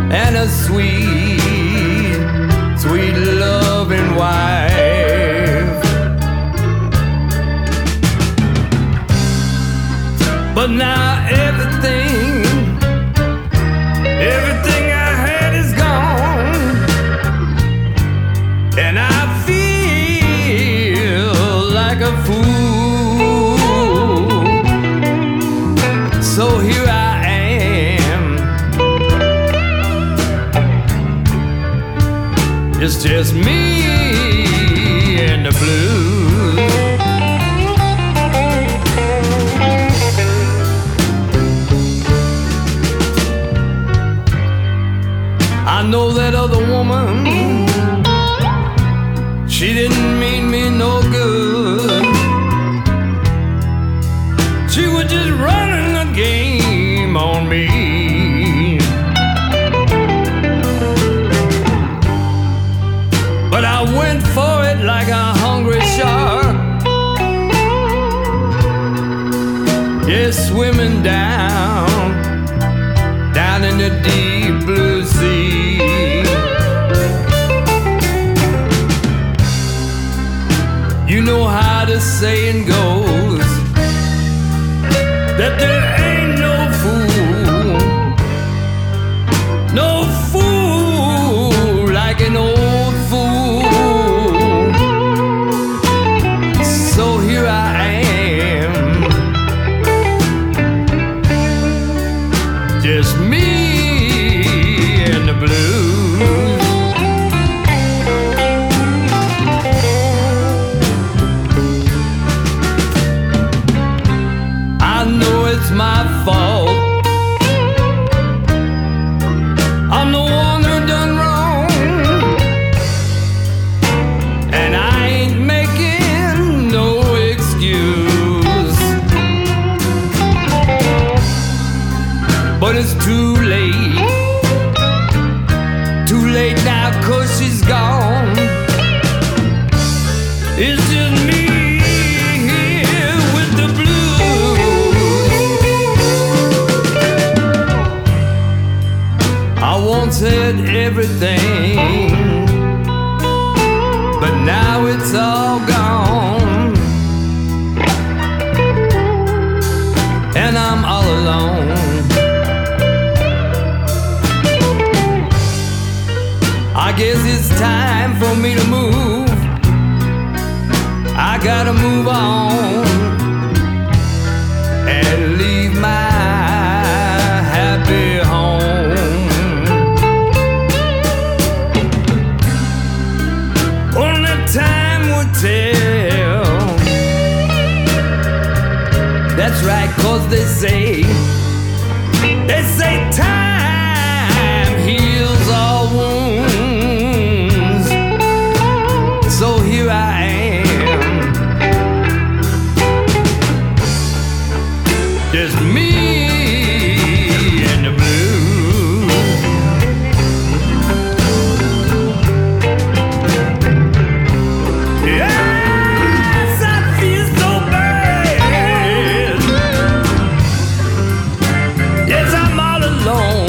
and a sweet, sweet loving wife. But now everything I had is gone, and I feel like a fool. So here I am, it's just me and the blues. I know that other woman, she didn't mean me no good. She was just running a game on me. But I went for it like a hungry shark, yeah, swimming down in the deep blue sea. You know how the saying goes, that there ain't no fool like an old fool. So here I am, just me and the blues. I know it's my fault, I'm the one who done wrong, and I ain't making no excuse. But it's too late now, 'cause she's gone. It's just me here with the blues. I once had everything, but now it's all gone, and I'm all alone. I guess it's time for me to move. I gotta move on and leave my happy home. Only time will tell. That's right, 'cause they say time heals all wounds. So here I am, just me and the blues. Yes, I feel so bad. Yes, I'm all alone.